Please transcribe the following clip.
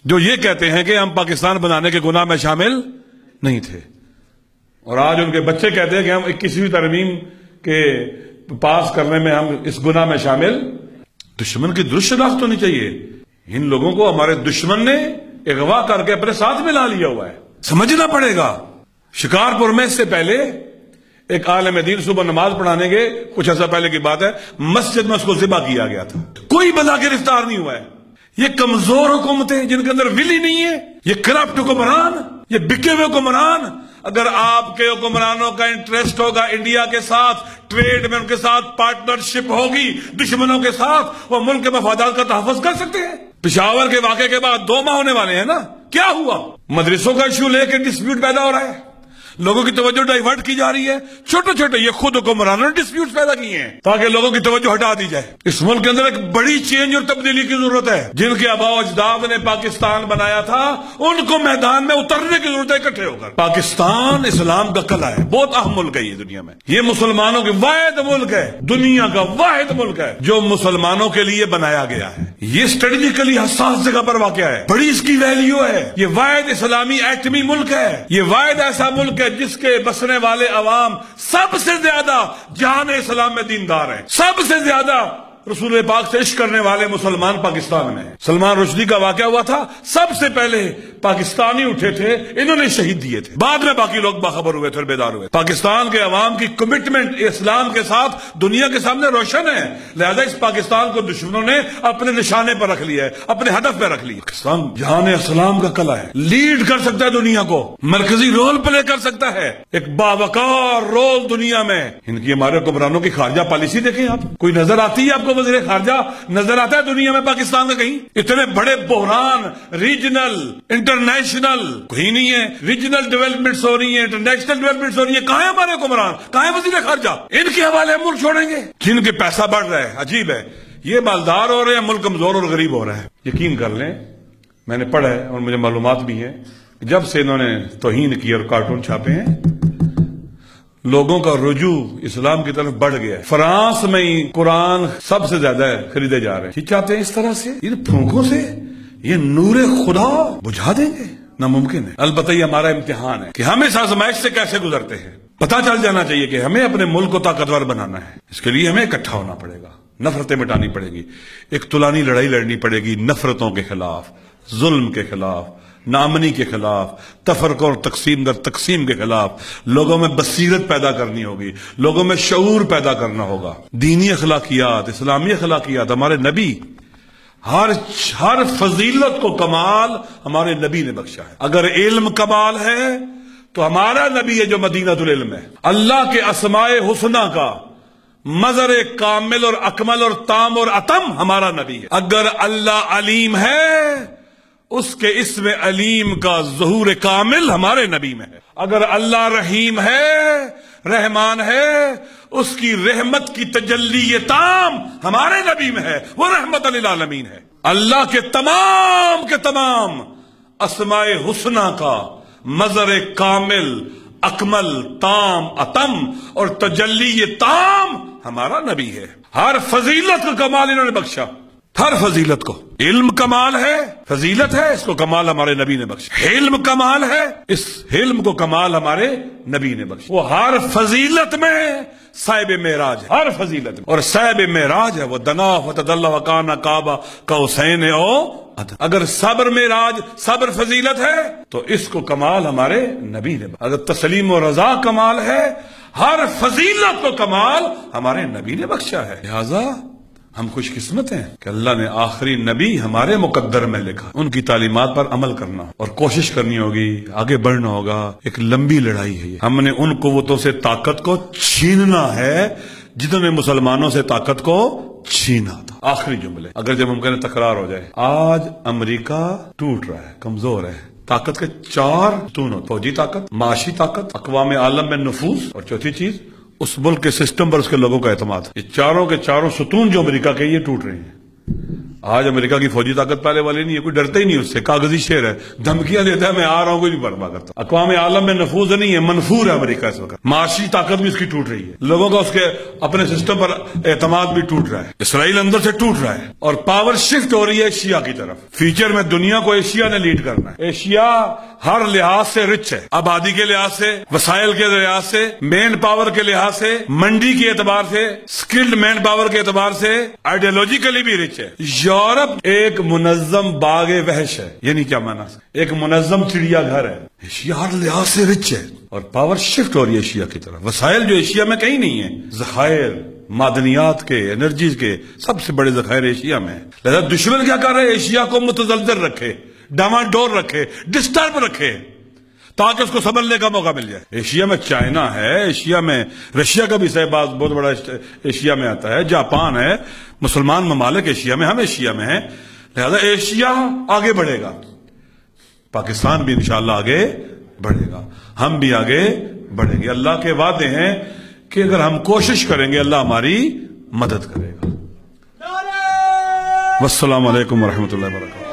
جو یہ کہتے ہیں کہ ہم پاکستان بنانے کے گناہ میں شامل نہیں تھے، اور آج ان کے بچے کہتے ہیں کہ ہم 21ویں ترمیم کے پاس کرنے میں ہم اس گناہ میں شامل۔ دشمن کی درست شناخت ہونی چاہیے۔ ان لوگوں کو ہمارے دشمن نے اغوا کر کے اپنے ساتھ ملا لیا ہوا ہے، سمجھنا پڑے گا۔ شکارپور میں اس سے پہلے ایک عالم دین صبح نماز پڑھانے کے کچھ عرصہ پہلے کی بات ہے، مسجد میں اس کو ذبح کیا گیا تھا، کوئی بندہ گرفتار نہیں ہوا ہے۔ یہ کمزور حکومتیں جن کے اندر ولی نہیں ہے، یہ کرپٹ حکمران، یہ بکے ہوئے حکمران، اگر آپ کے حکمرانوں کا انٹرسٹ ہوگا انڈیا کے ساتھ ٹریڈ میں، ان کے ساتھ پارٹنرشپ ہوگی، دشمنوں کے ساتھ وہ ملک کے مفادات کا تحفظ کر سکتے ہیں۔ پشاور کے واقعے کے بعد 2 ماہ ہونے والے ہیں نا، کیا ہوا؟ مدرسوں کا ایشو لے کے ڈسپیوٹ پیدا ہو رہا ہے، لوگوں کی توجہ ڈائیورٹ کی جا رہی ہے، چھوٹے چھوٹے یہ خود حکمرانوں نے ڈسپیوٹ پیدا کیے ہیں تاکہ لوگوں کی توجہ ہٹا دی جائے۔ اس ملک کے اندر ایک بڑی چینج اور تبدیلی کی ضرورت ہے۔ جن کے آباء و اجداد نے پاکستان بنایا تھا ان کو میدان میں اترنے کی ضرورت ہے اکٹھے ہو کر۔ پاکستان اسلام کا قلعہ ہے، بہت اہم ملک ہے یہ دنیا میں، یہ مسلمانوں کے واحد ملک ہے، دنیا کا واحد ملک ہے جو مسلمانوں کے لیے بنایا گیا ہے۔ یہ اسٹریٹجیکلی حساس جگہ پر واقع ہے، بڑی اس کی ویلیو ہے۔ یہ واحد اسلامی ایٹمی ملک ہے، یہ واحد ایسا ملک ہے جس کے بسنے والے عوام سب سے زیادہ جہان اسلام میں دیندار ہیں، سب سے زیادہ رسول پاک سے عشق کرنے والے مسلمان پاکستان میں ہیں۔ سلمان رشدی کا واقعہ ہوا تھا، سب سے پہلے پاکستانی اٹھے تھے، انہوں نے شہید دیے تھے، بعد میں باقی لوگ باخبر ہوئے تھے اور بیدار ہوئے۔ پاکستان کے عوام کی کمٹمنٹ اسلام کے ساتھ دنیا کے سامنے روشن ہے، لہذا اس پاکستان کو دشمنوں نے اپنے نشانے پر رکھ لیا ہے، اپنے ہدف پہ رکھ لیا۔ پاکستان جہان اسلام کا قلعہ ہے، لیڈ کر سکتا ہے دنیا کو، مرکزی رول پلے کر سکتا ہے، ایک باوقار رول دنیا میں۔ ان کی ہمارے حکمرانوں کی خارجہ پالیسی دیکھیں آپ، کوئی نظر آتی ہے آپ کو وزیر خارجہ نظر آتا ہے دنیا میں پاکستان کا کہیں؟ اتنے بڑے بحران ریجنل انٹرنیشنل کوئی نہیں ہے، ریجنل ڈیولپمنٹس ہو رہی ہیں، انٹرنیشنل ڈیولپمنٹس ہو رہی ہیں، کہاں ہے ہمارے حکمران، کہاں ہے وزیر خارجہ؟ ان کے حوالے ملک چھوڑیں گے؟ جن کے پیسہ بڑھ رہا ہے، عجیب ہے، یہ مالدار ہو رہے ہیں، ملک کمزور اور غریب ہو رہا ہے۔ یقین کر لیں، میں نے پڑھا ہے اور مجھے معلومات بھی ہیں، جب سے انہوں نے توہین کی اور کارٹون چھاپے ہیں لوگوں کا رجوع اسلام کی طرف بڑھ گیا ہے۔ فرانس میں ہی قرآن سب سے زیادہ خریدے جا رہے ہیں۔ یہ چاہتے ہیں اس طرح سے ان پھونکوں سے یہ نور خدا بجھا دیں گے؟ ناممکن ہے۔ البتہ یہ ہمارا امتحان ہے کہ ہم اس آزمائش سے کیسے گزرتے ہیں۔ پتہ چل جانا چاہیے کہ ہمیں اپنے ملک کو طاقتور بنانا ہے، اس کے لیے ہمیں اکٹھا ہونا پڑے گا، نفرتیں مٹانی پڑے گی، ایک طولانی لڑائی لڑنی پڑے گی، نفرتوں کے خلاف، ظلم کے خلاف، نامنی کے خلاف، تفرقہ اور تقسیم در تقسیم کے خلاف۔ لوگوں میں بصیرت پیدا کرنی ہوگی، لوگوں میں شعور پیدا کرنا ہوگا، دینی اخلاقیات، اسلامی اخلاقیات۔ ہمارے نبی ہر فضیلت کو کمال ہمارے نبی نے بخشا ہے۔ اگر علم کمال ہے تو ہمارا نبی ہے جو مدینۃ العلم ہے۔ اللہ کے اسماء حسنہ کا مظہر کامل اور اکمل اور تام اور اتم ہمارا نبی ہے۔ اگر اللہ علیم ہے اس کے اسم علیم کا ظہور کامل ہمارے نبی میں ہے۔ اگر اللہ رحیم ہے، رحمان ہے، اس کی رحمت کی تجلی تام ہمارے نبی میں ہے، وہ رحمت للعالمین ہے۔ اللہ کے تمام اسماء حسنہ کا مظہر کامل اکمل تام اتم اور تجلی تام ہمارا نبی ہے۔ ہر فضیلت کا کمال انہوں نے بخشا، ہر فضیلت کو۔ علم کمال ہے، فضیلت ہے، اس کو کمال ہمارے نبی نے بخشا۔ علم کمال ہے، اس علم کو کمال ہمارے نبی نے بخشا۔ وہ ہر فضیلت میں صاحب معراج ہے، ہر فضیلت میں، اور صاحب معراج ہے وہ دنا فتدلى وكان قاب قوسين او ادنى۔ اگر صبر معراج، صبر فضیلت ہے تو اس کو کمال ہمارے نبی نے بخشا۔ اگر تسلیم و رضا کمال ہے، ہر فضیلت کو کمال ہمارے نبی نے بخشا ہے۔ لہذا ہم خوش قسمت ہیں کہ اللہ نے آخری نبی ہمارے مقدر میں لکھا، ان کی تعلیمات پر عمل کرنا اور کوشش کرنی ہوگی، آگے بڑھنا ہوگا۔ ایک لمبی لڑائی ہے یہ، ہم نے ان قوتوں سے طاقت کو چھیننا ہے جنہوں نے مسلمانوں سے طاقت کو چھینا تھا۔ آخری جملے، اگر جب ممکن تکرار ہو جائے۔ آج امریکہ ٹوٹ رہا ہے، کمزور ہے، طاقت کے 4 ستون ہوتے، فوجی طاقت، معاشی طاقت، اقوام عالم میں نفوذ، اور چوتھی چیز اس ملک کے سسٹم پر اس کے لوگوں کا اعتماد۔ یہ چاروں کے چاروں ستون جو امریکہ کے یہ ٹوٹ رہے ہیں۔ آج امریکہ کی فوجی طاقت پہلے والی نہیں ہے، کوئی ڈرتا ہی نہیں اس سے، کاغذی شیر ہے، دھمکیاں دیتا ہے میں آ رہا ہوں، کوئی نہیں پرواہ کرتا۔ اقوام عالم میں نفوذ نہیں ہے، منفور ہے امریکہ اس وقت، معاشی طاقت بھی اس کی ٹوٹ رہی ہے، لوگوں کا اس کے اپنے سسٹم پر اعتماد بھی ٹوٹ رہا ہے، اسرائیل اندر سے ٹوٹ رہا ہے، اور پاور شفٹ ہو رہی ہے ایشیا کی طرف۔ فیوچر میں دنیا کو ایشیا نے لیڈ کرنا ہے۔ ایشیا ہر لحاظ سے رچ ہے، آبادی کے لحاظ سے، وسائل کے لحاظ سے، مین پاور کے لحاظ سے، منڈی کے اعتبار سے، سکلڈ مین پاور کے اعتبار سے، آئیڈیالوجیکلی بھی رچ ہے۔ یورپ ایک منظم باغ وحش ہے، یعنی کیا مانا، ایک منظم چڑیا گھر ہے۔ ایشیا ہر لحاظ سے رچ ہے اور پاور شفٹ ہو رہی ہے ایشیا کی طرف۔ وسائل جو ایشیا میں کہیں نہیں ہیں، ذخائر، معدنیات کے، انرجیز کے سب سے بڑے ذخائر ایشیا میں ہیں۔ لہذا دشمن کیا کر رہے ہیں، ایشیا کو متزلزل رکھے، ڈاواڈول رکھے، ڈسٹرب رکھے، تاکہ اس کو سنبھلنے کا موقع مل جائے۔ ایشیا میں چائنا ہے، ایشیا میں رشیا کا بھی صحباز بہت بڑا ایشیا میں آتا ہے، جاپان ہے، مسلمان ممالک ایشیا میں، ہم ایشیا میں ہیں۔ لہذا ایشیا آگے بڑھے گا، پاکستان بھی انشاءاللہ آگے بڑھے گا، ہم بھی آگے بڑھیں گے۔ اللہ کے وعدے ہیں کہ اگر ہم کوشش کریں گے اللہ ہماری مدد کرے گا۔ والسلام علیکم ورحمۃ اللہ وبرکاتہ۔